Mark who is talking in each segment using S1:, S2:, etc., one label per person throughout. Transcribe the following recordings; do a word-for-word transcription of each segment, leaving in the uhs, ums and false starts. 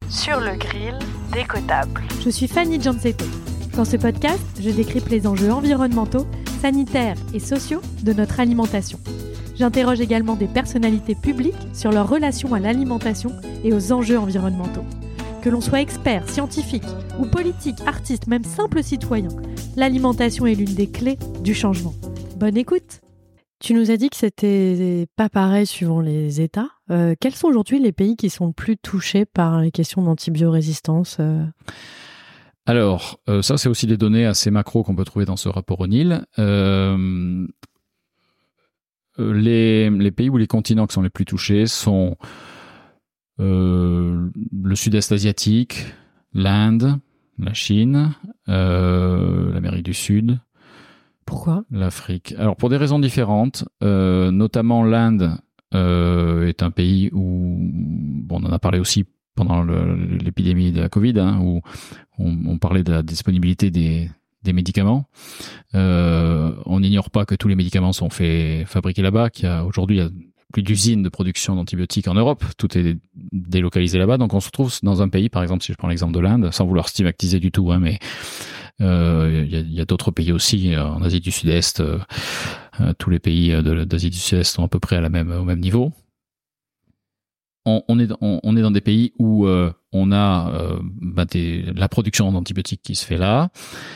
S1: Sur le grill, décotable.
S2: Je suis Fanny Gianzetto. Dans ce podcast, je décrypte les enjeux environnementaux, sanitaires et sociaux de notre alimentation. J'interroge également des personnalités publiques sur leur relation à l'alimentation et aux enjeux environnementaux. Que l'on soit expert, scientifique ou politique, artiste, même simple citoyen, l'alimentation est l'une des clés du changement. Bonne écoute! Tu nous as dit que c'était pas pareil suivant les États. Euh, quels sont aujourd'hui les pays qui sont le plus touchés par les questions d'antibiorésistance euh
S3: Alors, euh, ça, c'est aussi des données assez macro qu'on peut trouver dans ce rapport O'Neill. Euh, les, les pays ou les continents qui sont les plus touchés sont euh, le sud-est asiatique, l'Inde, la Chine, euh, l'Amérique du Sud.
S2: Pourquoi ?
S3: L'Afrique. Alors, pour des raisons différentes, euh, notamment l'Inde euh, est un pays où, bon, on en a parlé aussi pendant le, l'épidémie de la Covid, hein, où on, on parlait de la disponibilité des, des médicaments. Euh, on n'ignore pas que tous les médicaments sont faits, fabriqués là-bas, qu'il y a aujourd'hui il y a plus d'usines de production d'antibiotiques en Europe, tout est délocalisé là-bas, donc on se retrouve dans un pays, par exemple, si je prends l'exemple de l'Inde, sans vouloir stigmatiser du tout, hein, mais euh, il y a, il y a d'autres pays aussi, en Asie du Sud-Est, euh, euh, tous les pays de, d'Asie du Sud-Est sont à peu près à la même, au même niveau. On, on, est, on, on est dans des pays où euh, on a euh, bah des, la production d'antibiotiques qui se fait là,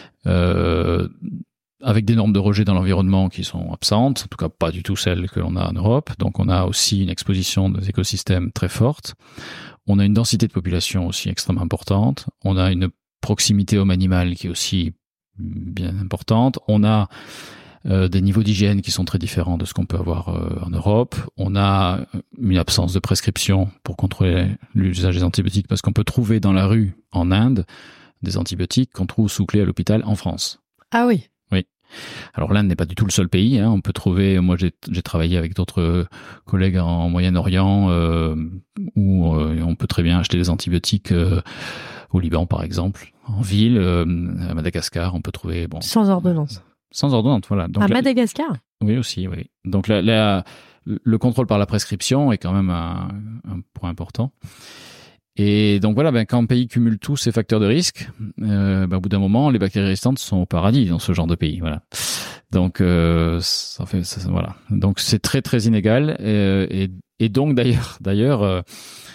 S3: euh, avec des normes de rejet dans l'environnement qui sont absentes, en tout cas pas du tout celles que l'on a en Europe. Donc on a aussi une exposition des écosystèmes très forte. On a une densité de population aussi extrêmement importante. On a une proximité homme-animal qui est aussi bien importante. On a euh, des niveaux d'hygiène qui sont très différents de ce qu'on peut avoir euh, en Europe. On a une absence de prescription pour contrôler l'usage des antibiotiques parce qu'on peut trouver dans la rue en Inde des antibiotiques qu'on trouve sous clé à l'hôpital en France.
S2: Ah oui.
S3: Oui. Alors l'Inde n'est pas du tout le seul pays. Hein. On peut trouver, moi j'ai, j'ai travaillé avec d'autres collègues en Moyen-Orient euh, où euh, on peut très bien acheter des antibiotiques euh, au Liban par exemple, en ville, euh, à Madagascar, on peut trouver bon
S2: sans ordonnance.
S3: Sans ordonnance, voilà. Donc,
S2: à
S3: la,
S2: Madagascar.
S3: Oui aussi, oui. Donc la, la, le contrôle par la prescription est quand même un, un point important. Et donc voilà, ben, quand un pays cumule tous ces facteurs de risque, euh, ben, au bout d'un moment, les bactéries résistantes sont au paradis dans ce genre de pays. Voilà. Donc euh, ça fait, ça, voilà. Donc c'est très très inégal. Et, et, et donc d'ailleurs, d'ailleurs, euh,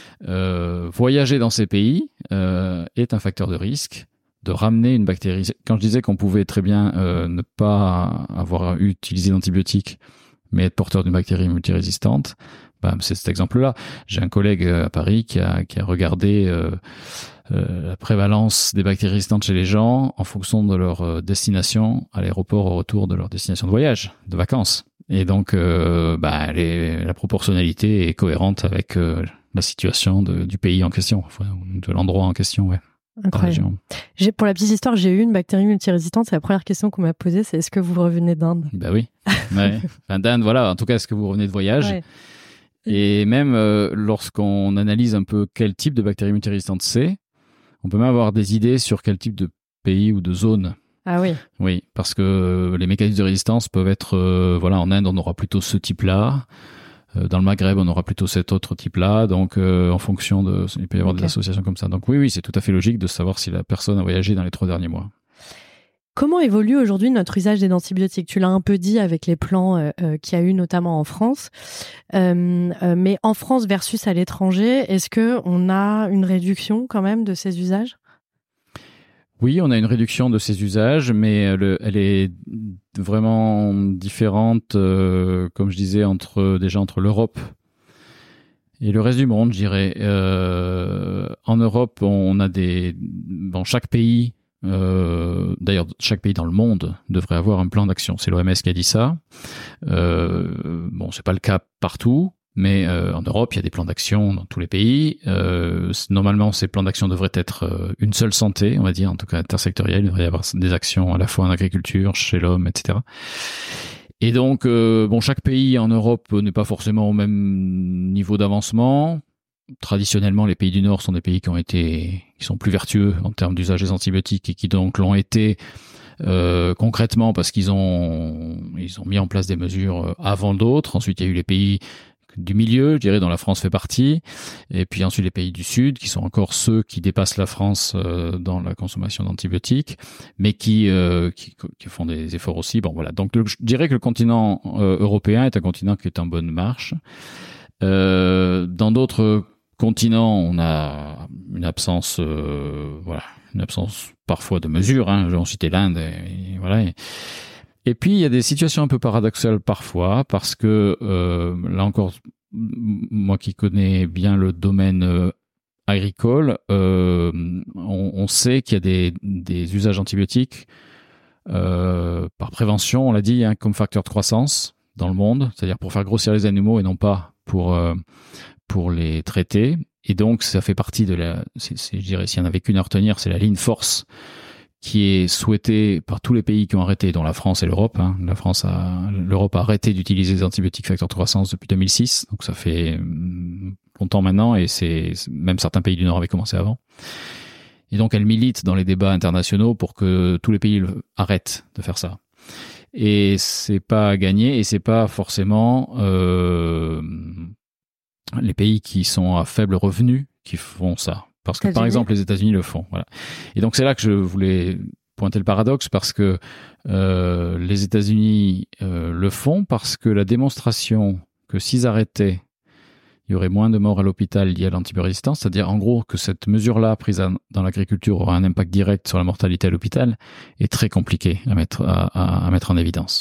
S3: euh, voyager dans ces pays euh, est un facteur de risque de ramener une bactérie. Quand je disais qu'on pouvait très bien euh, ne pas avoir utilisé d'antibiotiques, mais être porteur d'une bactérie multirésistante. Ben, c'est cet exemple-là. J'ai un collègue à Paris qui a, qui a regardé euh, euh, la prévalence des bactéries résistantes chez les gens en fonction de leur euh, destination à l'aéroport au retour de leur destination de voyage, de vacances. Et donc, euh, ben, les, la proportionnalité est cohérente avec euh, la situation de, du pays en question, de l'endroit en question, ouais.
S2: Incroyable. J'ai, pour la petite histoire, j'ai eu une bactérie multirésistante. C'est la première question qu'on m'a posée, c'est est-ce que vous revenez d'Inde ?
S3: Ben oui. Ouais. Enfin, d'Inde, voilà. En tout cas, est-ce que vous revenez de voyage ? Ouais. Et même euh, lorsqu'on analyse un peu quel type de bactérie multirésistante c'est, on peut même avoir des idées sur quel type de pays ou de zone.
S2: Ah oui.
S3: Oui, parce que les mécanismes de résistance peuvent être, euh, voilà, en Inde, on aura plutôt ce type-là. Euh, dans le Maghreb, on aura plutôt cet autre type-là. Donc, euh, en fonction de, il peut y avoir okay. des associations comme ça. Donc oui, oui, c'est tout à fait logique de savoir si la personne a voyagé dans les trois derniers mois.
S2: Comment évolue aujourd'hui notre usage des antibiotiques ? Tu l'as un peu dit avec les plans euh, euh, qu'il y a eu notamment en France. Euh, euh, mais en France versus à l'étranger, est-ce qu'on a une réduction quand même de ces usages ?
S3: Oui, on a une réduction de ces usages, mais le, elle est vraiment différente, euh, comme je disais, entre déjà entre l'Europe et le reste du monde, je dirais. Euh, en Europe, on a des... Bon, chaque pays... Euh, d'ailleurs, chaque pays dans le monde devrait avoir un plan d'action. C'est l'O M S qui a dit ça. Euh, bon, c'est pas le cas partout, mais euh, en Europe, il y a des plans d'action dans tous les pays. Euh, normalement, ces plans d'action devraient être euh, une seule santé, on va dire, en tout cas intersectorielle. Il devrait y avoir des actions à la fois en agriculture, chez l'homme, et cetera. Et donc, euh, bon, chaque pays en Europe n'est pas forcément au même niveau d'avancement. Traditionnellement, les pays du Nord sont des pays qui ont été, qui sont plus vertueux en termes d'usage des antibiotiques et qui donc l'ont été euh, concrètement parce qu'ils ont, ils ont mis en place des mesures avant d'autres. Ensuite, il y a eu les pays du milieu, je dirais, dont la France fait partie, et puis ensuite les pays du Sud, qui sont encore ceux qui dépassent la France euh, dans la consommation d'antibiotiques, mais qui, euh, qui qui font des efforts aussi. Bon, voilà. Donc, le, je dirais que le continent euh, européen est un continent qui est en bonne marche. Euh, dans d'autres continents, on a une absence, euh, voilà, une absence parfois de mesures. Hein. On citait l'Inde, et, et voilà. Et, Et puis, il y a des situations un peu paradoxales parfois, parce que, euh, là encore, moi qui connais bien le domaine euh, agricole, euh, on, on sait qu'il y a des, des usages antibiotiques euh, par prévention, on l'a dit, hein, comme facteur de croissance dans le monde, c'est-à-dire pour faire grossir les animaux et non pas pour, euh, pour les traiter. Et donc, ça fait partie de la... C'est, c'est, je dirais, s'il y en avait qu'une à retenir, c'est la ligne force qui est souhaité par tous les pays qui ont arrêté, dont la France et l'Europe. Hein. La France a, l'Europe a arrêté d'utiliser les antibiotiques facteurs de croissance depuis deux mille six, donc ça fait longtemps maintenant, et c'est même certains pays du Nord avaient commencé avant. Et donc elle milite dans les débats internationaux pour que tous les pays arrêtent de faire ça. Et c'est pas gagné, et c'est pas forcément euh, les pays qui sont à faible revenu qui font ça. Parce que, par exemple, les États-Unis le font. Voilà. Et donc, c'est là que je voulais pointer le paradoxe, parce que euh, les États-Unis euh, le font parce que la démonstration que s'ils arrêtaient, il y aurait moins de morts à l'hôpital liées à l'antibiorésistance, c'est-à-dire en gros que cette mesure-là prise à, dans l'agriculture aura un impact direct sur la mortalité à l'hôpital, est très compliquée à mettre, à, à, à mettre en évidence.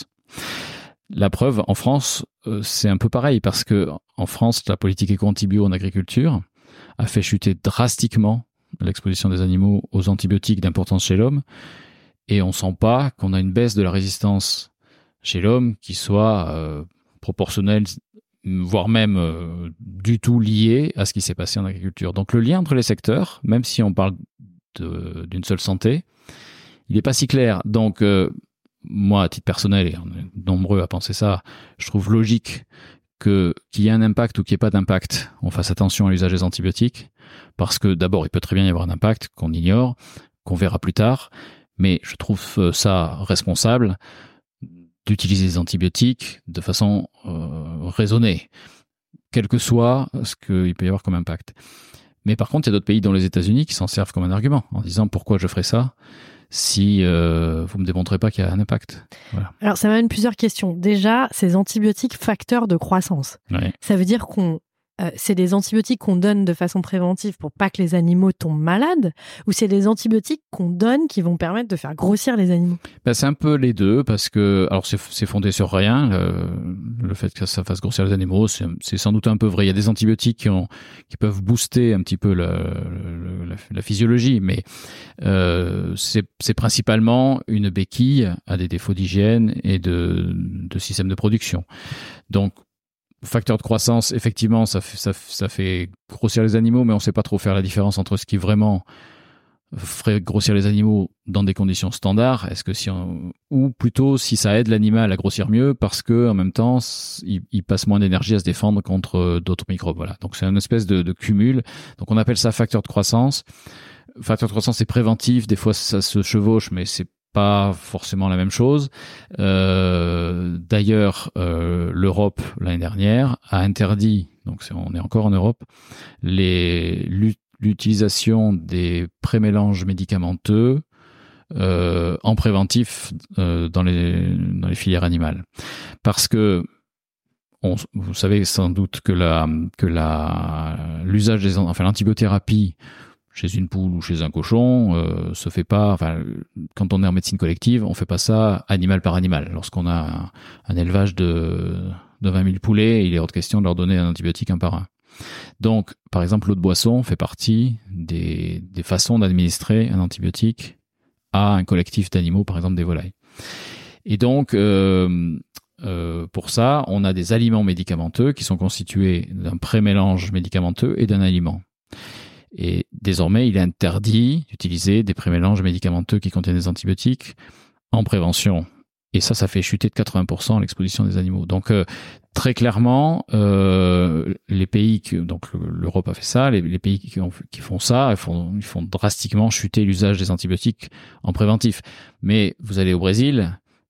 S3: La preuve, en France, euh, c'est un peu pareil, parce que en France, la politique éco-antibio en agriculture a fait chuter drastiquement l'exposition des animaux aux antibiotiques d'importance chez l'homme, et on sent pas qu'on a une baisse de la résistance chez l'homme qui soit euh, proportionnelle, voire même euh, du tout liée à ce qui s'est passé en agriculture. Donc le lien entre les secteurs, même si on parle de, d'une seule santé, il n'est pas si clair. Donc euh, moi, à titre personnel, et on est nombreux à penser ça, je trouve logique que qu'il y ait un impact ou qu'il n'y ait pas d'impact, on fasse attention à l'usage des antibiotiques, parce que d'abord, il peut très bien y avoir un impact qu'on ignore, qu'on verra plus tard, mais je trouve ça responsable d'utiliser les antibiotiques de façon euh, raisonnée, quel que soit ce qu'il peut y avoir comme impact. Mais par contre, il y a d'autres pays, dont les États-Unis, qui s'en servent comme un argument, en disant pourquoi je ferais ça si euh, vous ne me démontrez pas qu'il y a un impact. Voilà.
S2: Alors, ça m'amène plusieurs questions. Déjà, ces antibiotiques facteurs de croissance,
S3: ouais.
S2: Ça veut dire qu'on Euh, c'est des antibiotiques qu'on donne de façon préventive pour pas que les animaux tombent malades, ou c'est des antibiotiques qu'on donne qui vont permettre de faire grossir les animaux?
S3: Ben, c'est un peu les deux, parce que alors c'est, c'est fondé sur rien. Le, le fait que ça fasse grossir les animaux, c'est, c'est sans doute un peu vrai. Il y a des antibiotiques qui, ont, qui peuvent booster un petit peu la, la, la, la physiologie, mais euh, c'est, c'est principalement une béquille à des défauts d'hygiène et de, de système de production. Donc facteur de croissance, effectivement, ça fait, ça, ça fait grossir les animaux, mais on ne sait pas trop faire la différence entre ce qui vraiment ferait grossir les animaux dans des conditions standards, est-ce que si on, ou plutôt si ça aide l'animal à grossir mieux parce que en même temps il, il passe moins d'énergie à se défendre contre d'autres microbes. Voilà. Donc c'est une espèce de, de cumul. Donc on appelle ça facteur de croissance. Facteur de croissance, c'est préventif. Des fois ça se chevauche, mais c'est pas forcément la même chose. Euh, d'ailleurs, euh, l'Europe l'année dernière a interdit, donc c'est, on est encore en Europe, les, l'utilisation des prémélanges médicamenteux euh, en préventif euh, dans les dans les filières animales, parce que on, vous savez sans doute que la que la l'usage des enfin l'antibiothérapie chez une poule ou chez un cochon, euh, se fait pas. Enfin, quand on est en médecine collective, on fait pas ça animal par animal. Lorsqu'on a un, un élevage de, de vingt mille poulets, il est hors de question de leur donner un antibiotique un par un. Donc, par exemple, l'eau de boisson fait partie des, des façons d'administrer un antibiotique à un collectif d'animaux, par exemple des volailles. Et donc, euh, euh, pour ça, on a des aliments médicamenteux qui sont constitués d'un prémélange médicamenteux et d'un aliment. Et désormais, il est interdit d'utiliser des prémélanges médicamenteux qui contiennent des antibiotiques en prévention. Et ça, ça fait chuter de quatre-vingts pour cent l'exposition des animaux. Donc, euh, très clairement, euh, les pays, que, donc l'Europe a fait ça, les, les pays qui, ont, qui font ça, ils font, ils font drastiquement chuter l'usage des antibiotiques en préventif. Mais vous allez au Brésil,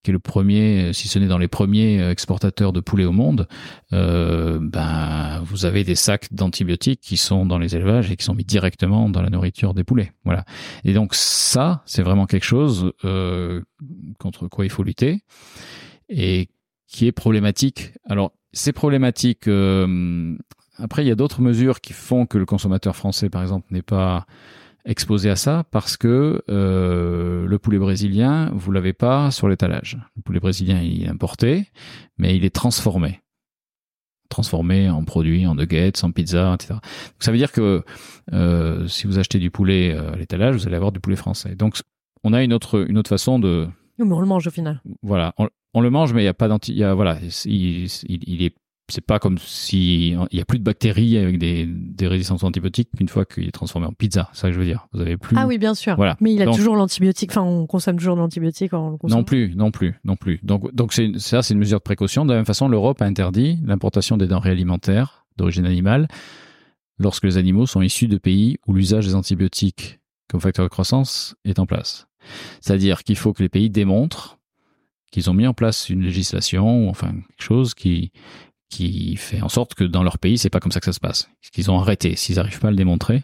S3: qui est le premier, si ce n'est dans les premiers exportateurs de poulet au monde, euh, ben vous avez des sacs d'antibiotiques qui sont dans les élevages et qui sont mis directement dans la nourriture des poulets. Voilà. Et donc ça, c'est vraiment quelque chose euh, contre quoi il faut lutter et qui est problématique. Alors c'est problématique. Euh, après, il y a d'autres mesures qui font que le consommateur français, par exemple, n'est pas exposé à ça parce que euh, le poulet brésilien, vous l'avez pas sur l'étalage. Le poulet brésilien, il est importé, mais il est transformé. Transformé en produit, en nuggets, en pizza, et cetera. Donc, ça veut dire que euh, si vous achetez du poulet à l'étalage, vous allez avoir du poulet français. Donc, on a une autre, une autre façon de...
S2: Mais on le mange au final.
S3: Voilà, on, on le mange, mais il n'y a pas d'anti... Il y a, voilà, il, il, il est... C'est pas comme si il y a plus de bactéries avec des, des résistances aux antibiotiques une fois qu'il est transformé en pizza. C'est ça que je veux dire. Vous avez plus.
S2: Ah oui, bien sûr.
S3: Voilà.
S2: Mais il a
S3: donc,
S2: toujours l'antibiotique. Enfin, on consomme toujours de l'antibiotique en le consommant.
S3: Non plus, non plus, non plus. Donc, donc c'est ça, c'est une mesure de précaution. De la même façon, l'Europe a interdit l'importation des denrées alimentaires d'origine animale lorsque les animaux sont issus de pays où l'usage des antibiotiques comme facteur de croissance est en place. C'est-à-dire qu'il faut que les pays démontrent qu'ils ont mis en place une législation ou enfin quelque chose qui qui fait en sorte que dans leur pays, c'est pas comme ça que ça se passe. Qu'ils ont arrêté. S'ils n'arrivent pas à le démontrer,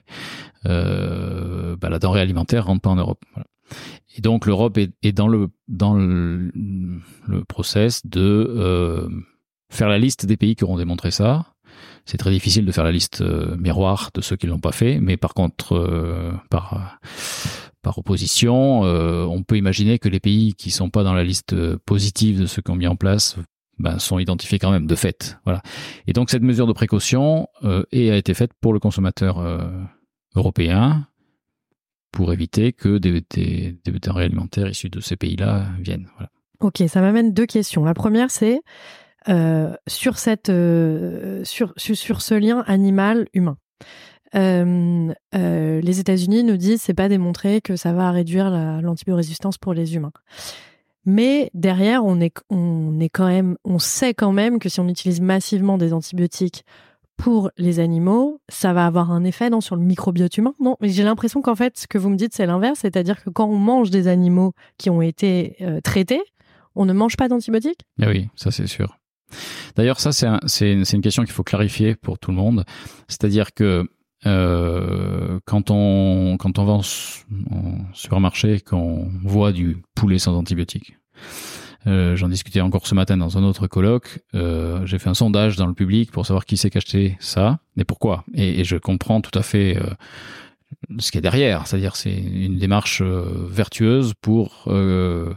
S3: euh, bah, la denrée alimentaire rentre pas en Europe. Voilà. Et donc l'Europe est, est dans le dans le, le process de euh, faire la liste des pays qui auront démontré ça. C'est très difficile de faire la liste euh, miroir de ceux qui l'ont pas fait, mais par contre, euh, par par opposition, euh, on peut imaginer que les pays qui sont pas dans la liste positive de ceux qui ont mis en place ben, sont identifiés quand même de fait. Voilà. Et donc cette mesure de précaution euh, a été faite pour le consommateur euh, européen pour éviter que des, des, des denrées alimentaires issues de ces pays-là viennent. Voilà.
S2: Ok, ça m'amène deux questions. La première, c'est euh, sur, cette, euh, sur, sur, sur ce lien animal-humain. Euh, euh, les États-Unis nous disent que c'est pas démontré que ça va réduire la, l'antibiorésistance pour les humains. Mais derrière, on est, on est quand même, on sait quand même que si on utilise massivement des antibiotiques pour les animaux, ça va avoir un effet non, sur le microbiote humain. Non, mais j'ai l'impression qu'en fait, ce que vous me dites, c'est l'inverse, c'est-à-dire que quand on mange des animaux qui ont été euh, traités, on ne mange pas d'antibiotiques.
S3: Ah oui, ça c'est sûr. D'ailleurs, ça c'est, un, c'est, une, c'est une question qu'il faut clarifier pour tout le monde. C'est-à-dire que Euh, quand on quand on va en, en supermarché, qu'on voit du poulet sans antibiotiques, euh, j'en discutais encore ce matin dans un autre colloque. Euh, j'ai fait un sondage dans le public pour savoir qui c'est qu'achetait ça et pourquoi. Et, et je comprends tout à fait euh, ce qu'il y a derrière. C'est-à-dire c'est une démarche euh, vertueuse pour euh,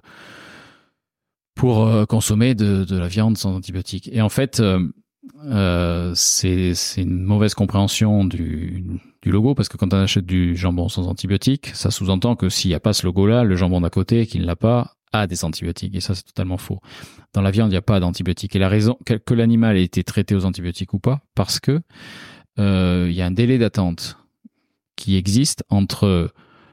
S3: pour euh, consommer de, de la viande sans antibiotiques. Et en fait. Euh, Euh, c'est, c'est une mauvaise compréhension du, du logo parce que quand on achète du jambon sans antibiotiques, ça sous-entend que s'il n'y a pas ce logo-là, le jambon d'à côté qui ne l'a pas a des antibiotiques et ça c'est totalement faux. Dans la viande, il n'y a pas d'antibiotiques et la raison que, que l'animal ait été traité aux antibiotiques ou pas, parce que euh, il y a un délai d'attente qui existe entre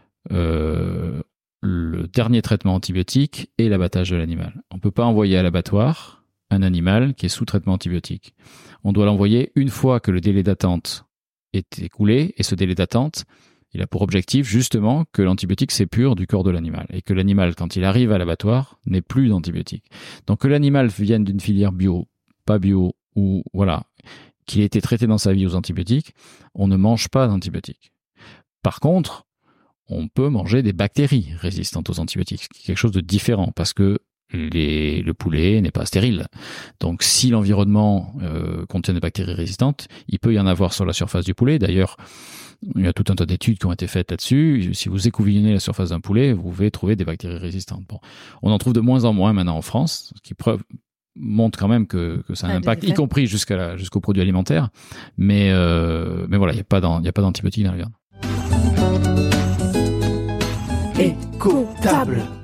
S3: euh, le dernier traitement antibiotique et l'abattage de l'animal. On peut pas envoyer à l'abattoir un animal qui est sous traitement antibiotique. On doit l'envoyer une fois que le délai d'attente est écoulé, et ce délai d'attente, il a pour objectif justement que l'antibiotique s'épure du corps de l'animal, et que l'animal, quand il arrive à l'abattoir, n'ait plus d'antibiotique. Donc que l'animal vienne d'une filière bio, pas bio, ou voilà, qu'il ait été traité dans sa vie aux antibiotiques, on ne mange pas d'antibiotiques. Par contre, on peut manger des bactéries résistantes aux antibiotiques, quelque chose de différent, parce que Les, le poulet n'est pas stérile. Donc, si l'environnement euh, contient des bactéries résistantes, il peut y en avoir sur la surface du poulet. D'ailleurs, il y a tout un tas d'études qui ont été faites là-dessus. Si vous écouvillonnez la surface d'un poulet, vous pouvez trouver des bactéries résistantes. Bon, on en trouve de moins en moins maintenant en France, ce qui preuve, montre quand même que, que ça a un impact, y compris jusqu'à la, jusqu'aux produits alimentaires. Mais, euh, mais voilà, il n'y a pas d'an, il y a pas d'antibiotiques dans la viande.
S4: Éco-table.